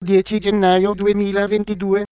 10 gennaio 2022.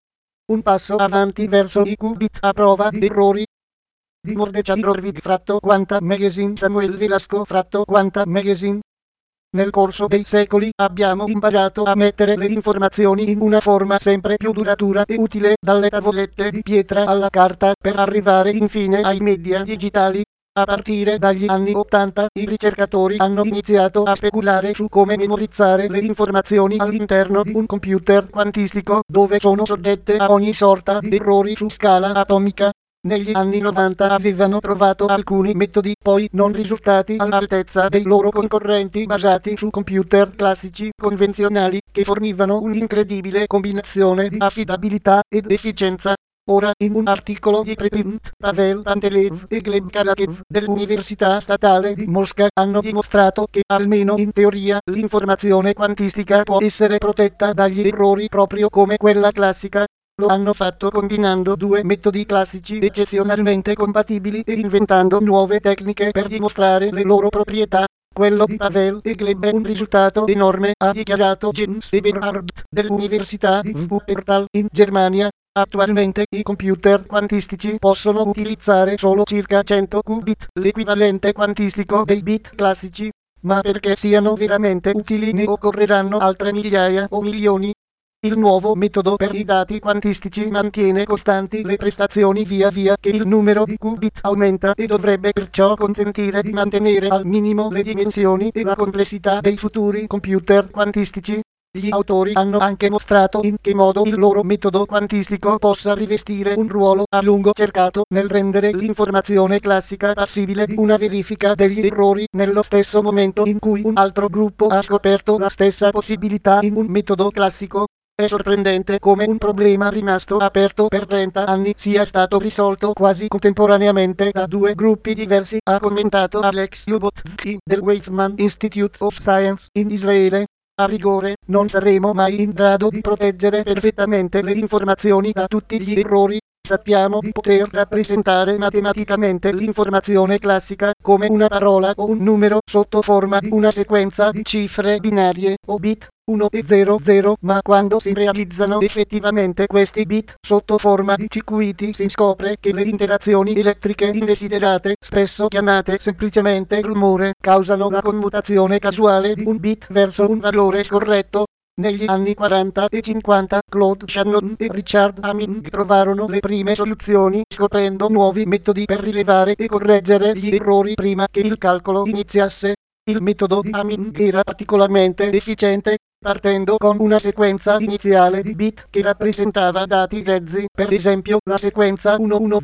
Un passo avanti verso i qubit a prova di errori. Di Mordechai Roerwig fratto Quanta Magazine Samuel Velasco fratto Quanta Magazine. Nel corso dei secoli abbiamo imparato a mettere le informazioni in una forma sempre più duratura e utile, dalle tavolette di pietra alla carta, per arrivare infine ai media digitali. A partire dagli anni 80, i ricercatori hanno iniziato a speculare su come memorizzare le informazioni all'interno di un computer quantistico, dove sono soggette a ogni sorta di errori su scala atomica. Negli anni 90 avevano provato alcuni metodi, poi non risultati all'altezza dei loro concorrenti, basati su computer classici convenzionali, che fornivano un'incredibile combinazione di affidabilità ed efficienza. Ora, in un articolo di preprint, Pavel Pantelev e Gleb Kalakev dell'Università Statale di Mosca hanno dimostrato che, almeno in teoria, l'informazione quantistica può essere protetta dagli errori proprio come quella classica. Lo hanno fatto combinando due metodi classici eccezionalmente compatibili e inventando nuove tecniche per dimostrare le loro proprietà. Quello di Pavel e Gleb è un risultato enorme, ha dichiarato Jens Eberhard dell'Università di Wuppertal in Germania. Attualmente i computer quantistici possono utilizzare solo circa 100 qubit, l'equivalente quantistico dei bit classici, ma perché siano veramente utili ne occorreranno altre migliaia o milioni. Il nuovo metodo per i dati quantistici mantiene costanti le prestazioni via via che il numero di qubit aumenta e dovrebbe perciò consentire di mantenere al minimo le dimensioni e la complessità dei futuri computer quantistici. Gli autori hanno anche mostrato in che modo il loro metodo quantistico possa rivestire un ruolo a lungo cercato nel rendere l'informazione classica passibile di una verifica degli errori, nello stesso momento in cui un altro gruppo ha scoperto la stessa possibilità in un metodo classico. È sorprendente come un problema rimasto aperto per 30 anni sia stato risolto quasi contemporaneamente da due gruppi diversi, ha commentato Alex Lubotsky del Weizmann Institute of Science in Israele. A rigore, non saremo mai in grado di proteggere perfettamente le informazioni da tutti gli errori. Sappiamo di poter rappresentare matematicamente l'informazione classica come una parola o un numero sotto forma di una sequenza di cifre binarie o bit 1 e 00, ma quando si realizzano effettivamente questi bit sotto forma di circuiti si scopre che le interazioni elettriche indesiderate, spesso chiamate semplicemente rumore, causano la commutazione casuale di un bit verso un valore scorretto. Negli anni 40 e 50, Claude Shannon e Richard Hamming trovarono le prime soluzioni, scoprendo nuovi metodi per rilevare e correggere gli errori prima che il calcolo iniziasse. Il metodo di Hamming era particolarmente efficiente, partendo con una sequenza iniziale di bit che rappresentava dati grezzi, per esempio la sequenza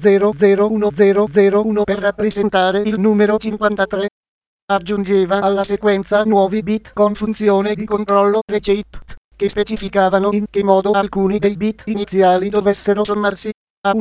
11001001 per rappresentare il numero 53. Aggiungeva alla sequenza nuovi bit con funzione di controllo reshaped, che specificavano in che modo alcuni dei bit iniziali dovessero sommarsi. A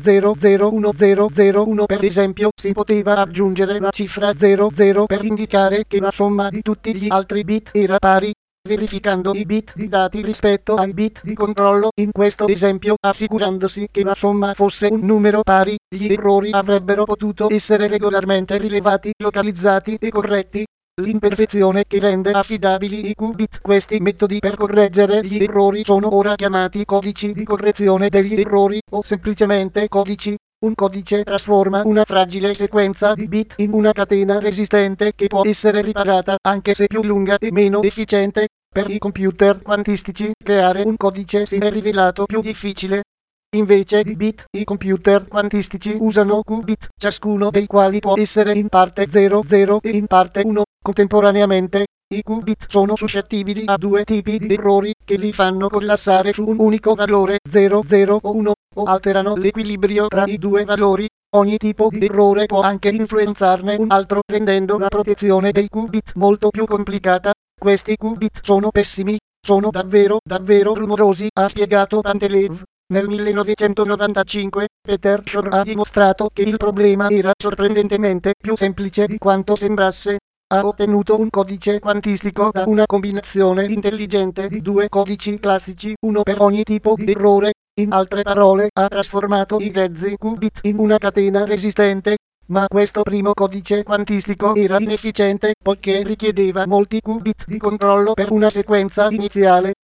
11001001 per esempio si poteva aggiungere la cifra 00 per indicare che la somma di tutti gli altri bit era pari, verificando i bit di dati rispetto ai bit di controllo, in questo esempio assicurandosi che la somma fosse un numero pari. Gli errori avrebbero potuto essere regolarmente rilevati, localizzati e corretti. L'imperfezione che rende affidabili i qubit. Questi metodi per correggere gli errori sono ora chiamati codici di correzione degli errori, o semplicemente codici. Un codice trasforma una fragile sequenza di bit in una catena resistente che può essere riparata, anche se più lunga e meno efficiente. Per i computer quantistici, creare un codice si è rivelato più difficile. Invece di bit, i computer quantistici usano qubit, ciascuno dei quali può essere in parte 00 e in parte 1. Contemporaneamente, i qubit sono suscettibili a due tipi di errori, che li fanno collassare su un unico valore 00 o 1, o alterano l'equilibrio tra i due valori. Ogni tipo di errore può anche influenzarne un altro, rendendo la protezione dei qubit molto più complicata. Questi qubit sono pessimi, sono davvero rumorosi, ha spiegato Pantelev. Nel 1995, Peter Shor ha dimostrato che il problema era sorprendentemente più semplice di quanto sembrasse. Ha ottenuto un codice quantistico da una combinazione intelligente di due codici classici, uno per ogni tipo di errore. In altre parole, ha trasformato i grezzi qubit in una catena resistente. Ma questo primo codice quantistico era inefficiente, poiché richiedeva molti qubit di controllo per una sequenza iniziale.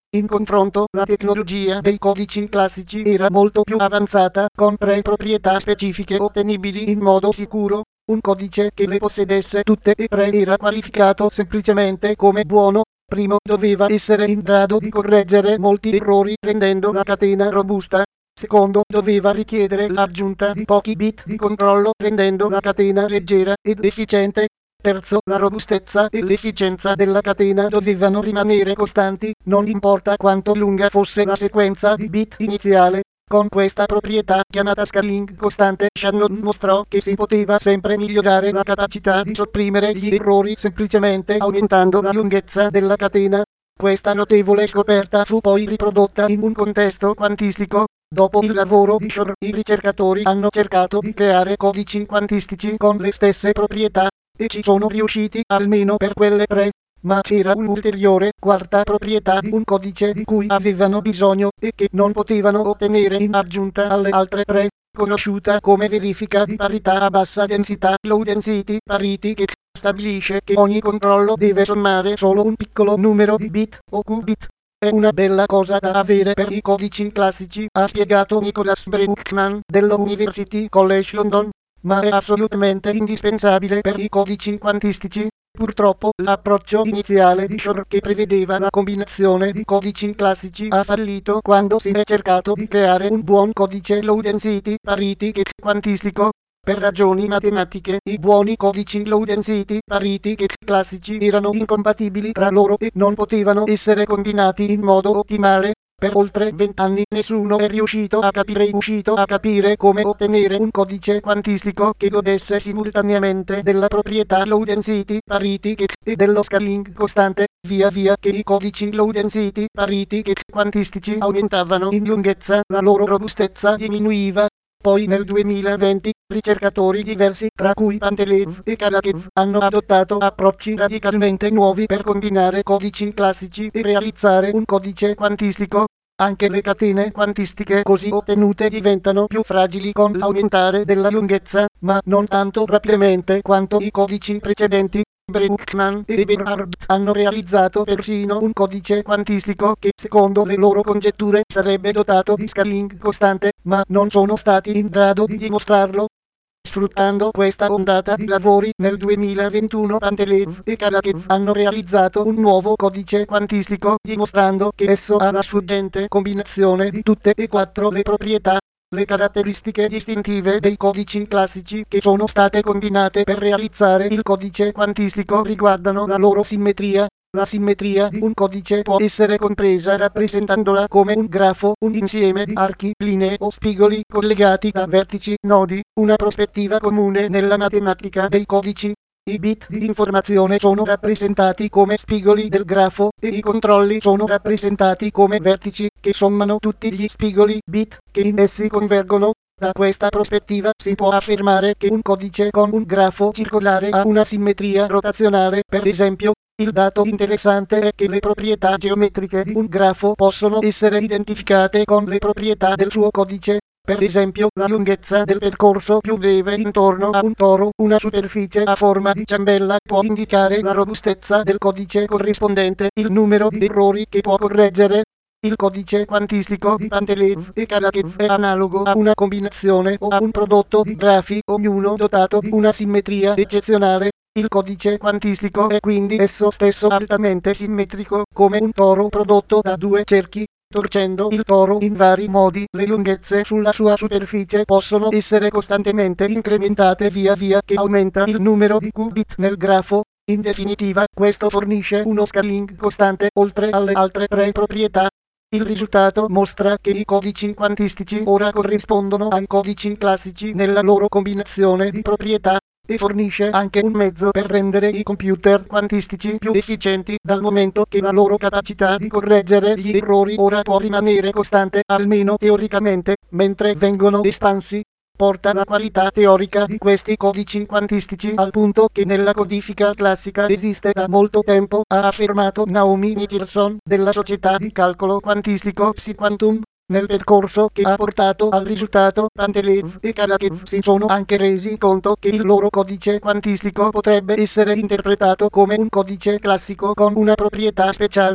In confronto, la tecnologia dei codici classici era molto più avanzata, con 3 proprietà specifiche ottenibili in modo sicuro. Un codice che le possedesse tutte e 3 era qualificato semplicemente come buono. Primo, doveva essere in grado di correggere molti errori rendendo la catena robusta. Secondo, doveva richiedere l'aggiunta di pochi bit di controllo rendendo la catena leggera ed efficiente. Terzo, la robustezza e l'efficienza della catena dovevano rimanere costanti, non importa quanto lunga fosse la sequenza di bit iniziale. Con questa proprietà chiamata scaling costante, Shannon mostrò che si poteva sempre migliorare la capacità di sopprimere gli errori semplicemente aumentando la lunghezza della catena. Questa notevole scoperta fu poi riprodotta in un contesto quantistico. Dopo il lavoro di Shor, i ricercatori hanno cercato di creare codici quantistici con le stesse proprietà, e ci sono riusciti almeno per quelle 3. Ma c'era un'ulteriore quarta proprietà di un codice di cui avevano bisogno e che non potevano ottenere in aggiunta alle altre 3, conosciuta come verifica di parità a bassa densità, low density parity, che stabilisce che ogni controllo deve sommare solo un piccolo numero di bit o qubit. È una bella cosa da avere per i codici classici, ha spiegato Nicholas Bruckmann dell'University College London, ma è assolutamente indispensabile per i codici quantistici. Purtroppo, l'approccio iniziale di Shor, che prevedeva la combinazione di codici classici, ha fallito quando si è cercato di creare un buon codice low density parity quantistico. Per ragioni matematiche, i buoni codici low density parity classici erano incompatibili tra loro e non potevano essere combinati in modo ottimale. Per oltre 20 anni nessuno è riuscito a capire come ottenere un codice quantistico che godesse simultaneamente della proprietà low density parity e dello scaling costante. Via via che i codici low density parity quantistici aumentavano in lunghezza, la loro robustezza diminuiva. Poi nel 2020, ricercatori diversi, tra cui Pantelev e Karakev, hanno adottato approcci radicalmente nuovi per combinare codici classici e realizzare un codice quantistico. Anche le catene quantistiche così ottenute diventano più fragili con l'aumentare della lunghezza, ma non tanto rapidamente quanto i codici precedenti. Bruckmann e Eberhard hanno realizzato persino un codice quantistico che, secondo le loro congetture, sarebbe dotato di scaling costante, ma non sono stati in grado di dimostrarlo. Sfruttando questa ondata di lavori, nel 2021 Pantelev e Karakev hanno realizzato un nuovo codice quantistico, dimostrando che esso ha la sfuggente combinazione di tutte e 4 le proprietà. Le caratteristiche distintive dei codici classici che sono state combinate per realizzare il codice quantistico riguardano la loro simmetria. La simmetria di un codice può essere compresa rappresentandola come un grafo, un insieme di archi, linee o spigoli collegati da vertici, nodi, una prospettiva comune nella matematica dei codici. I bit di informazione sono rappresentati come spigoli del grafo e i controlli sono rappresentati come vertici che sommano tutti gli spigoli bit che in essi convergono. Da questa prospettiva si può affermare che un codice con un grafo circolare ha una simmetria rotazionale. Per esempio, il dato interessante è che le proprietà geometriche di un grafo possono essere identificate con le proprietà del suo codice. Per esempio, la lunghezza del percorso più breve intorno a un toro, una superficie a forma di ciambella, può indicare la robustezza del codice corrispondente, il numero di errori che può correggere. Il codice quantistico di Pantelev e Karakev è analogo a una combinazione o a un prodotto di grafi, ognuno dotato di una simmetria eccezionale. Il codice quantistico è quindi esso stesso altamente simmetrico, come un toro prodotto da 2 cerchi. Torcendo il toro in vari modi, le lunghezze sulla sua superficie possono essere costantemente incrementate via via che aumenta il numero di qubit nel grafo. In definitiva, questo fornisce uno scaling costante, oltre alle altre 3 proprietà. Il risultato mostra che i codici quantistici ora corrispondono ai codici classici nella loro combinazione di proprietà, e fornisce anche un mezzo per rendere i computer quantistici più efficienti, dal momento che la loro capacità di correggere gli errori ora può rimanere costante, almeno teoricamente, mentre vengono espansi. Porta la qualità teorica di questi codici quantistici al punto che nella codifica classica esiste da molto tempo, ha affermato Naomi Nicholson della società di calcolo quantistico PsiQuantum. Nel percorso che ha portato al risultato, Pantelev e Karakev si sono anche resi conto che il loro codice quantistico potrebbe essere interpretato come un codice classico con una proprietà speciale.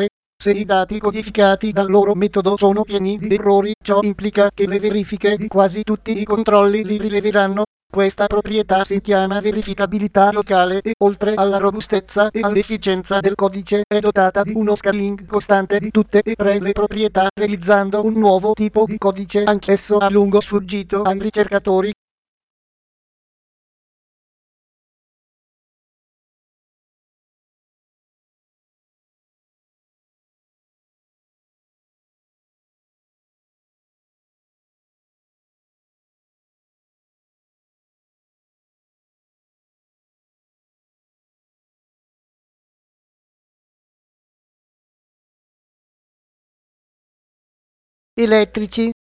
Se i dati codificati dal loro metodo sono pieni di errori, ciò implica che le verifiche di quasi tutti i controlli li rileveranno. Questa proprietà si chiama verificabilità locale e, oltre alla robustezza e all'efficienza del codice, è dotata di uno scaling costante di tutte e tre le proprietà, realizzando un nuovo tipo di codice anch'esso a lungo sfuggito ai ricercatori. Elettrici.